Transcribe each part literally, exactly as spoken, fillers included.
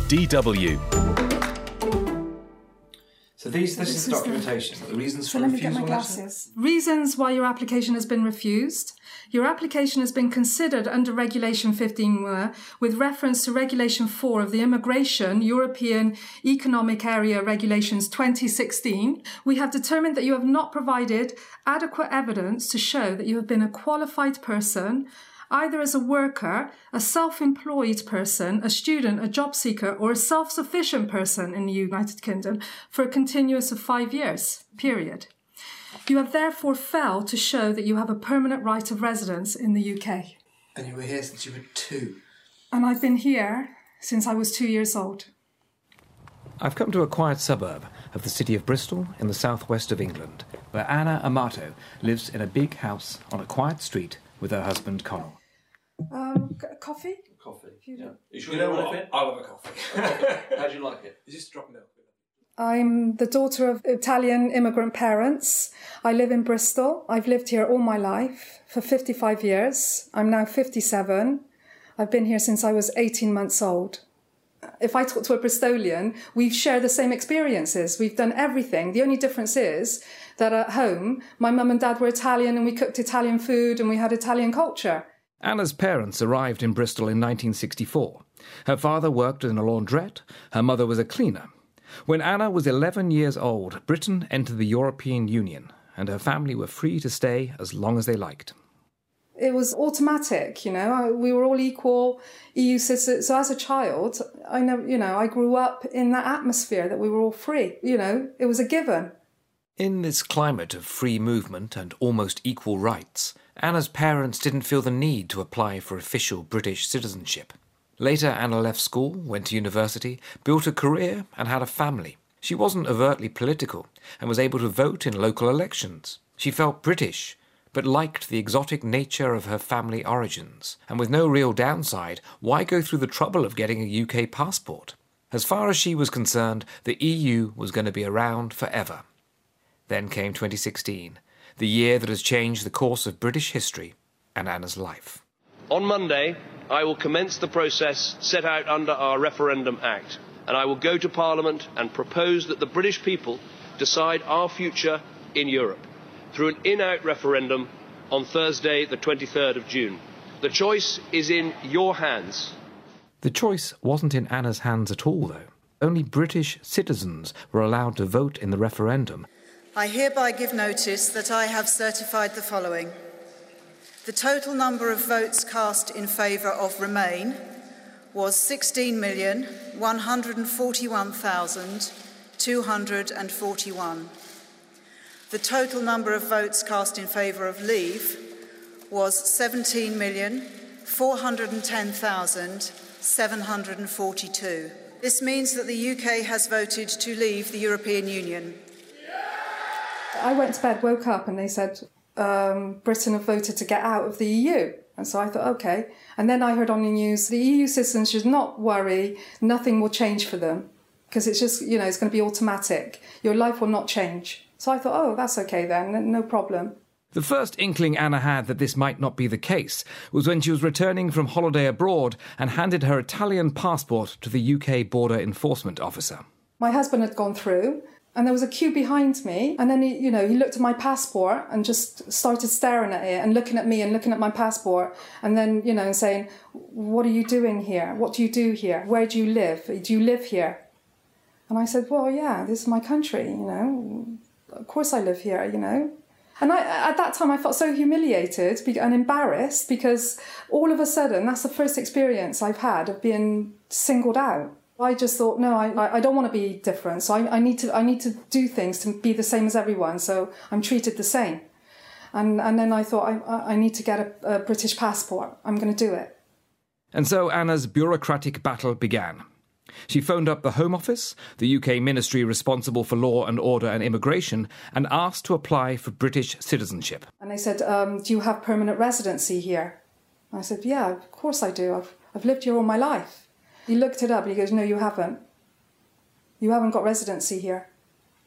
D W. So these, this is the documentation. The reasons for So let me refusal. get my glasses. Reasons why your application has been refused. Your application has been considered under Regulation fifteen with reference to Regulation four of the Immigration European Economic Area Regulations twenty sixteen. We have determined that you have not provided adequate evidence to show that you have been a qualified person, either as a worker, a self-employed person, a student, a job seeker, or a self-sufficient person in the United Kingdom for a continuous of five years, period. You have therefore failed to show that you have a permanent right of residence in the U K. And you were here since you were two. And I've been here since I was two years old. I've come to a quiet suburb of the city of Bristol in the southwest of England, where Anna Amato lives in a big house on a quiet street with her husband Connell. Um, coffee? Coffee. You yeah. don't- You sure You you know want what? anything? I'll have a coffee. Okay. How do you like it? Is this drop milk? I'm the daughter of Italian immigrant parents. I live in Bristol. I've lived here all my life for fifty-five years. I'm now fifty-seven. I've been here since I was eighteen months old. If I talk to a Bristolian, we've shared the same experiences. We've done everything. The only difference is that at home, my mum and dad were Italian and we cooked Italian food and we had Italian culture. Anna's parents arrived in Bristol in nineteen sixty-four. Her father worked in a laundrette, her mother was a cleaner. When Anna was eleven years old, Britain entered the European Union, and her family were free to stay as long as they liked. It was automatic, you know, we were all equal E U citizens. So as a child, I know, you know, I grew up in that atmosphere that we were all free, you know, it was a given. In this climate of free movement and almost equal rights, Anna's parents didn't feel the need to apply for official British citizenship. Later, Anna left school, went to university, built a career and had a family. She wasn't overtly political and was able to vote in local elections. She felt British, but liked the exotic nature of her family origins. And with no real downside, why go through the trouble of getting a U K passport? As far as she was concerned, the E U was going to be around forever. Then came twenty sixteen, the year that has changed the course of British history and Anna's life. On Monday, I will commence the process set out under our Referendum Act, and I will go to Parliament and propose that the British people decide our future in Europe through an in-out referendum on Thursday, the twenty-third of June. The choice is in your hands. The choice wasn't in Anna's hands at all, though. Only British citizens were allowed to vote in the referendum. I hereby give notice that I have certified the following. The total number of votes cast in favour of Remain was sixteen million, one hundred forty-one thousand, two hundred forty-one. The total number of votes cast in favour of Leave was seventeen million, four hundred ten thousand, seven hundred forty-two. This means that the U K has voted to leave the European Union. I went to bed, woke up, and they said, um, Britain have voted to get out of the E U. And so I thought, OK. And then I heard on the news, the E U citizens should not worry, nothing will change for them. Because it's just, you know, it's going to be automatic. Your life will not change. So I thought, oh, that's OK then, no problem. The first inkling Anna had that this might not be the case was when she was returning from holiday abroad and handed her Italian passport to the U K border enforcement officer. My husband had gone through, and there was a queue behind me, and then he, you know, he looked at my passport and just started staring at it and looking at me and looking at my passport, and then, you know, saying, what are you doing here? What do you do here? Where do you live? Do you live here? And I said, well, yeah, this is my country, you know. Of course I live here, you know. And I, at that time, I felt so humiliated and embarrassed because all of a sudden, that's the first experience I've had of being singled out. I just thought, no, I, I don't want to be different. So I, I need to I need to do things to be the same as everyone. So I'm treated the same. And and then I thought, I, I need to get a, a British passport. I'm going to do it. And so Anna's bureaucratic battle began. She phoned up the Home Office, the U K ministry responsible for law and order and immigration, and asked to apply for British citizenship. And they said, um, do you have permanent residency here? I said, yeah, of course I do. I've, I've lived here all my life. He looked it up and he goes, no, you haven't. You haven't got residency here.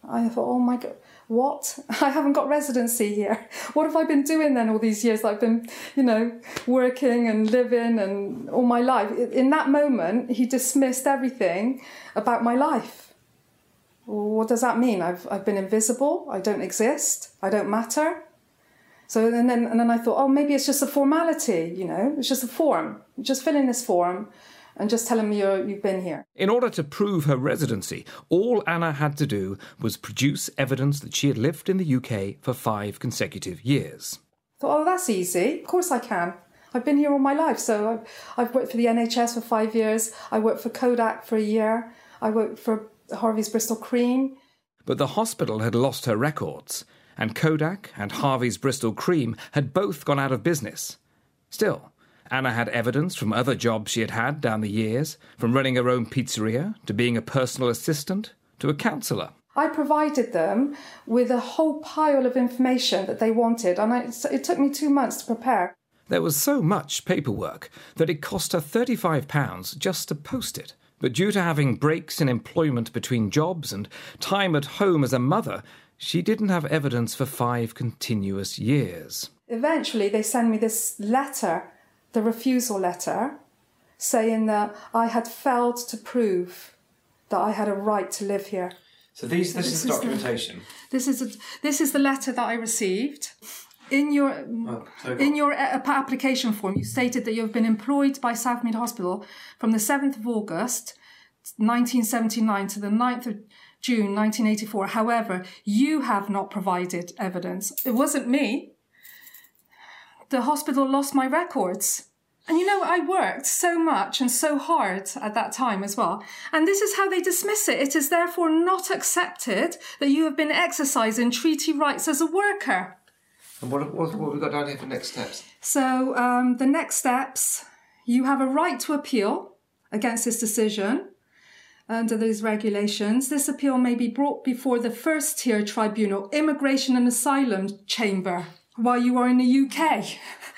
I thought, oh my God, what? I haven't got residency here. What have I been doing then all these years that I've been, you know, working and living and all my life? In that moment, he dismissed everything about my life. What does that mean? I've I've been invisible. I don't exist. I don't matter. So and then and then I thought, oh, maybe it's just a formality. You know, it's just a form. Just fill in this form, and just tell them you're, you've been here. In order to prove her residency, all Anna had to do was produce evidence that she had lived in the U K for five consecutive years. I thought, oh, that's easy. Of course I can. I've been here all my life. So I've, I've worked for the N H S for five years. I worked for Kodak for a year. I worked for Harvey's Bristol Cream. But the hospital had lost her records, and Kodak and Harvey's Bristol Cream had both gone out of business. Still, Anna had evidence from other jobs she had had down the years, from running her own pizzeria to being a personal assistant to a counsellor. I provided them with a whole pile of information that they wanted, and I, it took me two months to prepare. There was so much paperwork that it cost her thirty-five pounds just to post it. But due to having breaks in employment between jobs and time at home as a mother, she didn't have evidence for five continuous years. Eventually, they sent me this letter, the refusal letter, saying that I had failed to prove that I had a right to live here. So these, this, this is documentation. The, this is a, this is the letter that I received. In your oh, in your application form, you stated that you have been employed by Southmead Hospital from the seventh of August, nineteen seventy-nine to the ninth of June, nineteen eighty-four. However, you have not provided evidence. It wasn't me. The hospital lost my records. And you know, I worked so much and so hard at that time as well. And this is how they dismiss it. It is therefore not accepted that you have been exercising treaty rights as a worker. And what, what, what have we got down here for next steps? So um, the next steps, you have a right to appeal against this decision under these regulations. This appeal may be brought before the first tier tribunal, Immigration and Asylum Chamber, while you are in the U K,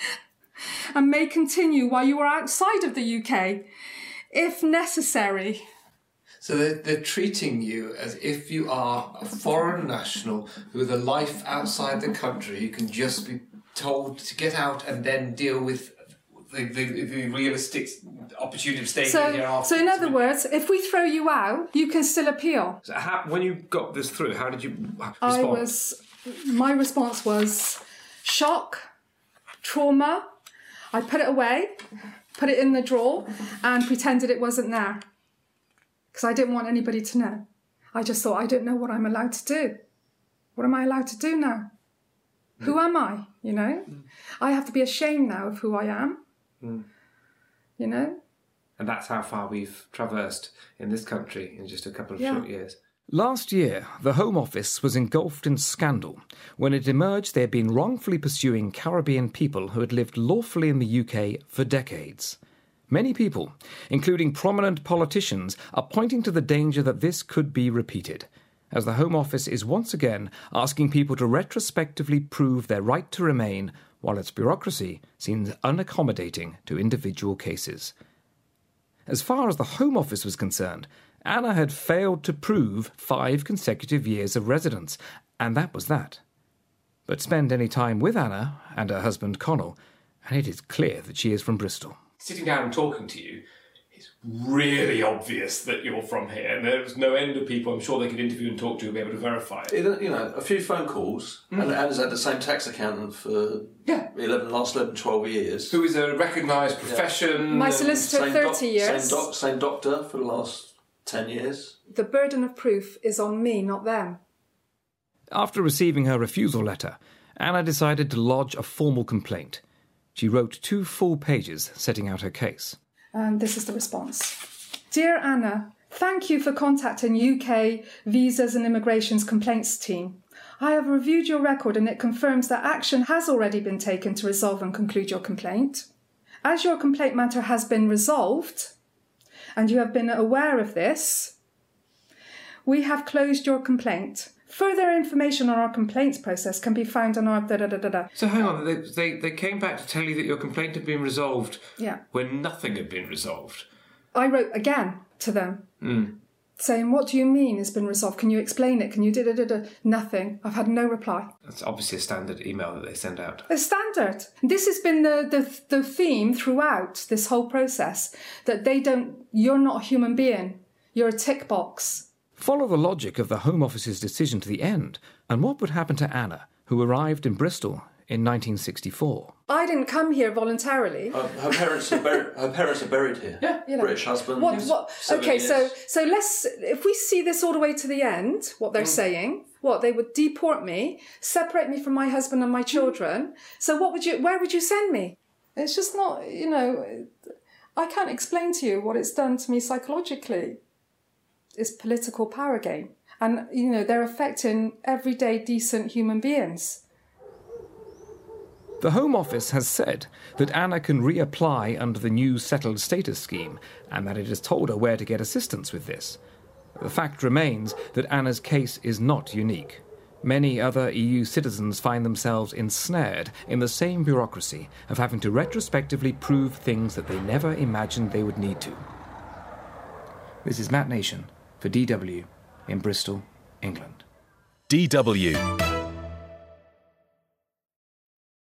and may continue while you are outside of the U K, if necessary. So they're, they're treating you as if you are a foreign national with a life outside the country who can just be told to get out and then deal with the, the, the realistic opportunity of staying so, here after. So in other words, if we throw you out, you can still appeal. So how, when you got this through, how did you respond? I was, my response was shock, trauma. I put it away, put it in the drawer, and pretended it wasn't there. Because I didn't want anybody to know. I just thought, I don't know what I'm allowed to do. What am I allowed to do now? Mm. Who am I, you know? Mm. I have to be ashamed now of who I am, mm. you know? And that's how far we've traversed in this country in just a couple of yeah. short years. Last year, the Home Office was engulfed in scandal when it emerged they had been wrongfully pursuing Caribbean people who had lived lawfully in the U K for decades. Many people, including prominent politicians, are pointing to the danger that this could be repeated, as the Home Office is once again asking people to retrospectively prove their right to remain, while its bureaucracy seems unaccommodating to individual cases. As far as the Home Office was concerned, Anna had failed to prove five consecutive years of residence, and that was that. But spend any time with Anna and her husband Connell, and it is clear that she is from Bristol. Sitting down and talking to you, it's really obvious that you're from here. And there's no end of people I'm sure they could interview and talk to and be able to verify it. You know, a few phone calls, mm. and Anna's had the same tax accountant for yeah. eleven, last eleven, twelve years. Who is a recognised profession. Yeah. My solicitor, thirty doc- years. Same, doc- same doctor for the last ten years. The burden of proof is on me, not them. After receiving her refusal letter, Anna decided to lodge a formal complaint. She wrote two full pages setting out her case. And this is the response. Dear Anna, thank you for contacting U K Visas and Immigration's complaints team. I have reviewed your record and it confirms that action has already been taken to resolve and conclude your complaint. As your complaint matter has been resolved, and you have been aware of this, we have closed your complaint. Further information on our complaints process can be found on our da-da-da-da-da. So hang on, they, they, they came back to tell you that your complaint had been resolved yeah. when nothing had been resolved. I wrote again to them. Mm. saying, what do you mean it's been resolved? Can you explain it? Can you da da da da? Nothing. I've had no reply. That's obviously a standard email that they send out. A standard. This has been the, the, the theme throughout this whole process, that they don't, you're not a human being. You're a tick box. Follow the logic of the Home Office's decision to the end, and what would happen to Anna, who arrived in Bristol in nineteen sixty-four? I didn't come here voluntarily. Her, her parents are buried. Her parents are buried here. Yeah, you know. British husband. What, what, seven okay, years. so so let's if we see this all the way to the end, what they're mm. saying, what they would deport me, separate me from my husband and my children. So what would you? Where would you send me? It's just not, you know. I can't explain to you what it's done to me psychologically. It's political power game, and you know they're affecting everyday decent human beings. The Home Office has said that Anna can reapply under the new settled status scheme and that it has told her where to get assistance with this. The fact remains that Anna's case is not unique. Many other E U citizens find themselves ensnared in the same bureaucracy of having to retrospectively prove things that they never imagined they would need to. This is Matt Nation for D W in Bristol, England. D W